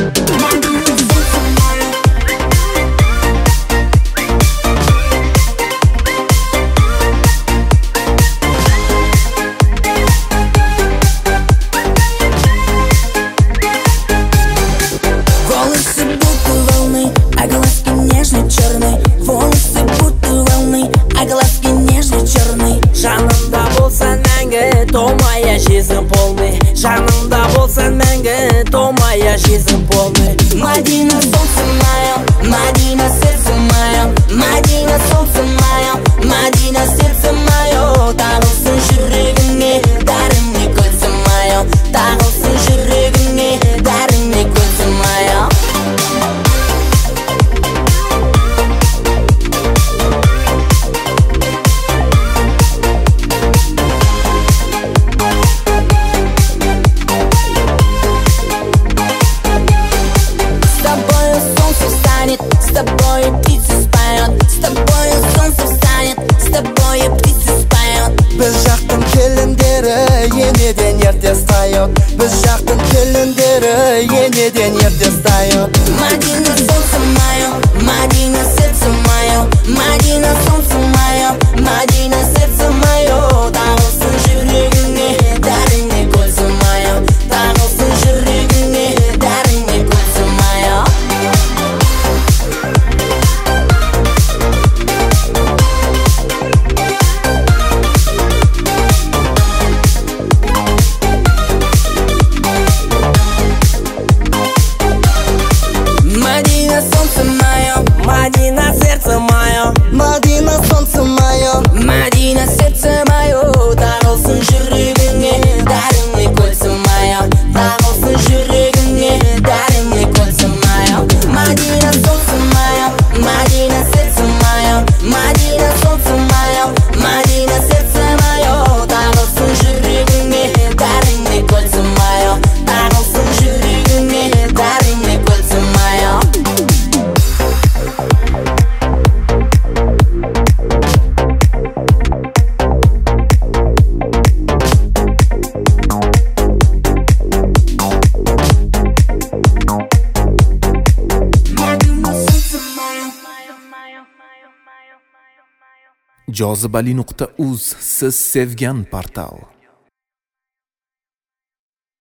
Жанымда болсаң мәңгі томая сезім полный. Жанымда болсаң мәңгі томая сезім полный. Мадина, солнце мое, Мадина, сердце мое, Мадина, солнце мое, Мадина, сердце мое. Тағылсын жүрегіңе, дәріңе көлсін мое. Тағылсын жүрегіңе, дәріңе көлсін мое. С тобой птица споет, с тобой солнце встанет, с тобой птица споет. Біз жақтың келіндері енеден ерте встает. Біз жақтың келіндері енеден ерте встает. Мадина, солнце мое, Мадина, сердце мое, Мадина, солнце мое, Мадина, сердце мое. Тағылсын жүрегіңе, дәріңе көлсін мое. Тағылсын жүрегіңе, дәріңе көлсін мое. Мадина, солнце мое, Мадина, сердце мое, Мадина, солнце мое, Мадина, сердце мое. Тағылсын жүрегіңе, дәріңе көлсін мое. Тағылсын жүрегіңе, дәріңе көлсін мое. Мадина, солнце мое, Мадина, сердце мое, Мадина, солнце мое, Мадина, сердце мое. Тағылсын жүрегіңе, дәріңе көлсін мое. Тағылсын жүрегіңе, дәріңе көлсін мое. Jozibali.uz siz sevgan portal.